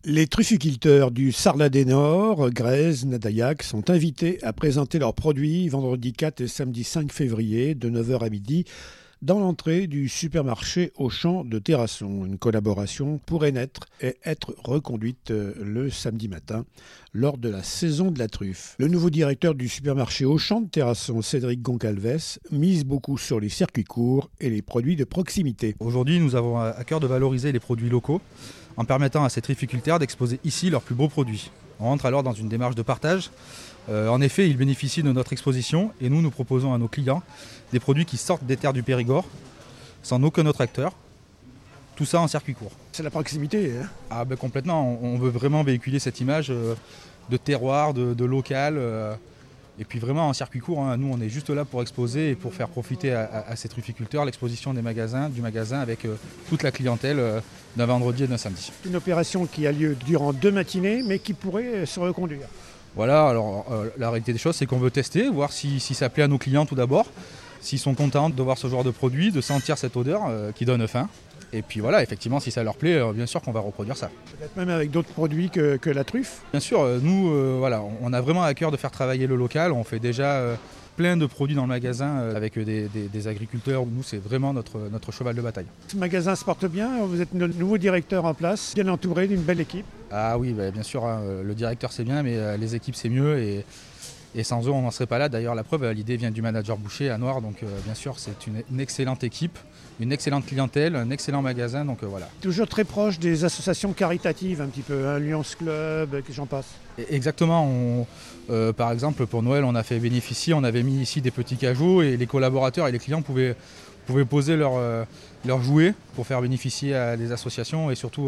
Les trufficulteurs du Sarlat des Nord, Grèze, Nadaillac, sont invités à présenter leurs produits vendredi 4 et samedi 5 février de 9h à midi dans l'entrée du supermarché Auchan de Terrasson. Une collaboration pourrait naître et être reconduite le samedi matin lors de la saison de la truffe. Le nouveau directeur du supermarché Auchan de Terrasson, Cédric Goncalves, mise beaucoup sur les circuits courts et les produits de proximité. Aujourd'hui, nous avons à cœur de valoriser les produits locaux en permettant à ces trufficulteurs d'exposer ici leurs plus beaux produits. On entre alors dans une démarche de partage. En effet, ils bénéficient de notre exposition et nous proposons à nos clients des produits qui sortent des terres du Périgord, sans aucun autre acteur. Tout ça en circuit court. C'est la proximité, hein ? Ah ben complètement, on veut vraiment véhiculer cette image de terroir, de local. Et puis vraiment en circuit court, hein, nous on est juste là pour exposer et pour faire profiter à ces trufficulteurs l'exposition du magasin avec toute la clientèle d'un vendredi et d'un samedi. Une opération qui a lieu durant 2 matinées mais qui pourrait se reconduire. Voilà, alors la réalité des choses c'est qu'on veut tester, voir si ça plaît à nos clients tout d'abord, s'ils sont contents de voir ce genre de produit, de sentir cette odeur qui donne faim. Et puis voilà, effectivement, si ça leur plaît, bien sûr qu'on va reproduire ça. Peut-être même avec d'autres produits que la truffe. Bien sûr, nous, on a vraiment à cœur de faire travailler le local. On fait déjà plein de produits dans le magasin avec des agriculteurs. Nous, c'est vraiment notre cheval de bataille. Ce magasin se porte bien. Vous êtes le nouveau directeur en place, bien entouré d'une belle équipe. Ah oui, bien sûr, hein, le directeur c'est bien, mais les équipes c'est mieux. Et sans eux, on n'en serait pas là. D'ailleurs, la preuve, l'idée vient du manager Boucher à Noir. Donc, bien sûr, c'est une excellente équipe, une excellente clientèle, un excellent magasin. Donc, voilà. Toujours très proche des associations caritatives, un petit peu, hein, Lions Club, que j'en passe. Exactement. Par exemple, pour Noël, on a fait bénéficier, on avait mis ici des petits cajots et les collaborateurs et les clients pouvaient poser leurs jouets pour faire bénéficier à des associations et surtout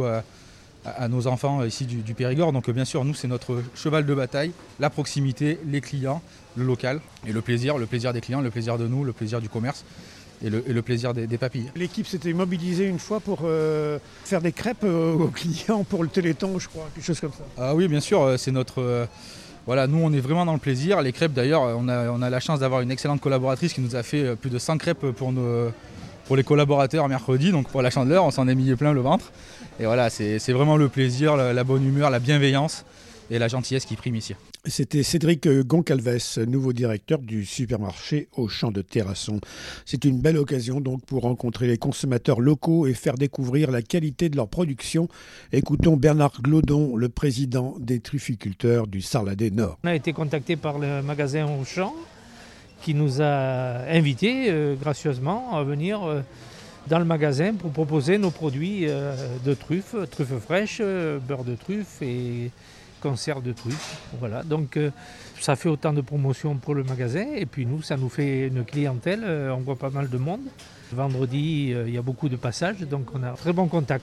à nos enfants ici du Périgord. Donc bien sûr, nous, c'est notre cheval de bataille, la proximité, les clients, le local et le plaisir des clients, le plaisir de nous, le plaisir du commerce et le plaisir des papilles. L'équipe s'était mobilisée une fois pour faire des crêpes aux clients pour le Téléthon, je crois, quelque chose comme ça. Ah oui, bien sûr, c'est notre... Voilà, nous, on est vraiment dans le plaisir. Les crêpes, d'ailleurs, on a la chance d'avoir une excellente collaboratrice qui nous a fait plus de 100 crêpes pour les collaborateurs mercredi. Donc pour la Chandeleur, on s'en est mis plein le ventre. Et voilà, c'est vraiment le plaisir, la bonne humeur, la bienveillance et la gentillesse qui priment ici. C'était Cédric Goncalves, nouveau directeur du supermarché Auchan de Terrasson. C'est une belle occasion donc pour rencontrer les consommateurs locaux et faire découvrir la qualité de leur production. Écoutons Bernard Glaudon, le président des trufficulteurs du Sarlat des Nord. On a été contacté par le magasin Auchan qui nous a invités gracieusement à venir dans le magasin pour proposer nos produits de truffes fraîches, beurre de truffe et conserve de truffes. Voilà. Donc ça fait autant de promotion pour le magasin et puis nous, ça nous fait une clientèle, on voit pas mal de monde. Vendredi, il y a beaucoup de passages, donc on a un très bon contact.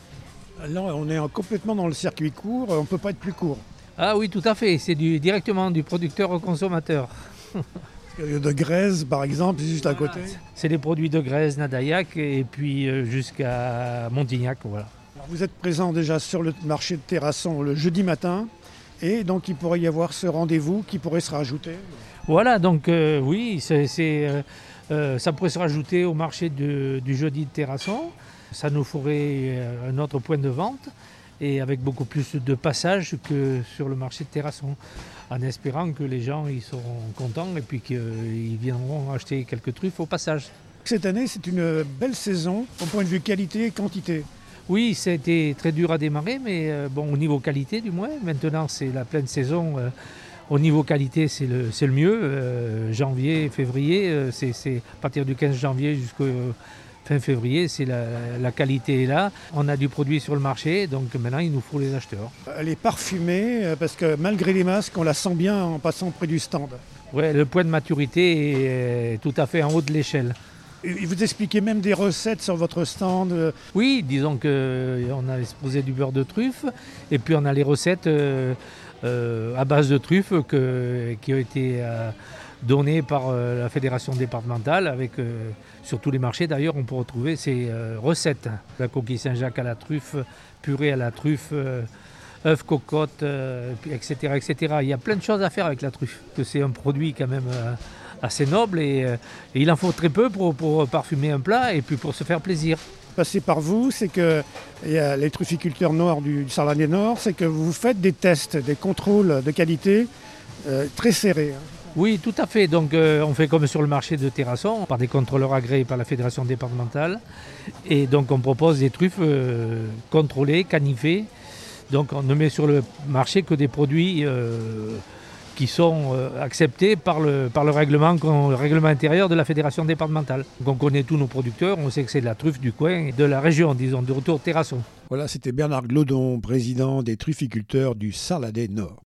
Là, on est complètement dans le circuit court, on ne peut pas être plus court. Ah oui, tout à fait, c'est directement du producteur au consommateur. De Grèze, par exemple, juste à côté. C'est les produits de Grèze, Nadaillac et puis jusqu'à Montignac. Voilà. Alors vous êtes présent déjà sur le marché de Terrasson le jeudi matin et donc il pourrait y avoir ce rendez-vous qui pourrait se rajouter. Voilà, donc oui, ça pourrait se rajouter au marché du jeudi de Terrasson. Ça nous ferait un autre point de vente et avec beaucoup plus de passages que sur le marché de Terrasson, en espérant que les gens ils seront contents et puis qu'ils viendront acheter quelques truffes au passage. Cette année, c'est une belle saison au point de vue qualité et quantité. Oui, ça a été très dur à démarrer, mais bon, au niveau qualité du moins. Maintenant, c'est la pleine saison. Au niveau qualité, c'est le mieux. Janvier, février, c'est à partir du 15 janvier jusqu'au fin février, c'est la qualité est là. On a du produit sur le marché, donc maintenant il nous faut les acheteurs. Elle est parfumée parce que malgré les masques, on la sent bien en passant près du stand. Ouais, le point de maturité est tout à fait en haut de l'échelle. Et vous expliquez même des recettes sur votre stand. Oui, disons qu'on a exposé du beurre de truffe et puis on a les recettes à base de truffes qui ont été données par la fédération départementale avec sur tous les marchés. D'ailleurs, on peut retrouver ces recettes. La coquille Saint-Jacques à la truffe, purée à la truffe, œufs cocotte, etc., etc. Il y a plein de choses à faire avec la truffe. C'est un produit quand même assez noble et il en faut très peu pour parfumer un plat et puis pour se faire plaisir. passer par vous, c'est que les trufficulteurs noirs du Sarlandais Nord, c'est que vous faites des tests, des contrôles de qualité très serrés. Oui, tout à fait. Donc on fait comme sur le marché de Terrasson, par des contrôleurs agréés par la fédération départementale. Et donc on propose des truffes contrôlées, canifées. Donc on ne met sur le marché que des produits qui sont acceptés par le règlement intérieur de la fédération départementale. Donc on connaît tous nos producteurs, on sait que c'est de la truffe du coin, de la région, disons, de retour Terrasson. Voilà, c'était Bernard Glaudon, président des trufficulteurs du Sarlandais Nord.